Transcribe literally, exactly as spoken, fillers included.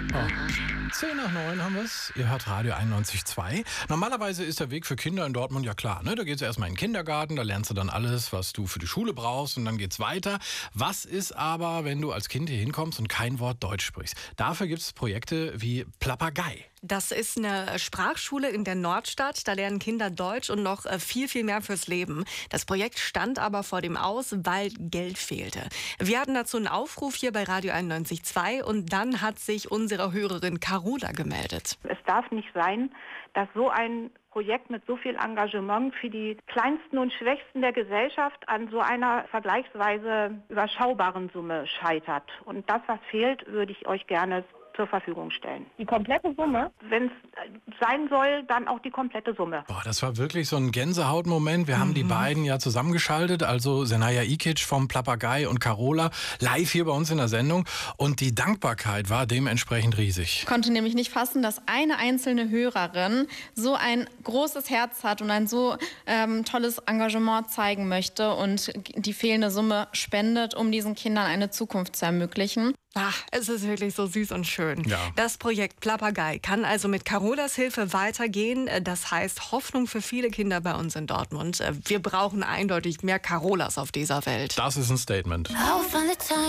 Oh. zehn nach neun haben wir es. Ihr hört Radio einundneunzig Komma zwei. Normalerweise ist der Weg für Kinder in Dortmund ja klar. Ne? Da geht's erstmal in den Kindergarten, da lernst du dann alles, was du für die Schule brauchst und dann geht's weiter. Was ist aber, wenn du als Kind hier hinkommst und kein Wort Deutsch sprichst? Dafür gibt es Projekte wie Plapagei. Das ist eine Sprachschule in der Nordstadt. Da lernen Kinder Deutsch und noch viel, viel mehr fürs Leben. Das Projekt stand aber vor dem Aus, weil Geld fehlte. Wir hatten dazu einen Aufruf hier bei Radio einundneunzig Komma zwei und dann hat sich unsere Hörerin Carola gemeldet. Es darf nicht sein, dass so ein Projekt mit so viel Engagement für die Kleinsten und Schwächsten der Gesellschaft an so einer vergleichsweise überschaubaren Summe scheitert. Und das, was fehlt, würde ich euch gerne zur Verfügung stellen. Die komplette Summe? Wenn es sein soll, dann auch die komplette Summe. Boah, das war wirklich so ein Gänsehautmoment. Wir mhm. haben die beiden ja zusammengeschaltet, also Senaya Ikic vom Plapagei und Carola, live hier bei uns in der Sendung. Und die Dankbarkeit war dementsprechend riesig. Ich konnte nämlich nicht fassen, dass eine einzelne Hörerin so ein großes Herz hat und ein so ähm, tolles Engagement zeigen möchte und die fehlende Summe spendet, um diesen Kindern eine Zukunft zu ermöglichen. Ach, es ist wirklich so süß und schön. Ja. Das Projekt Plapagei kann also mit Carolas Hilfe weitergehen. Das heißt Hoffnung für viele Kinder bei uns in Dortmund. Wir brauchen eindeutig mehr Carolas auf dieser Welt. Das ist ein Statement.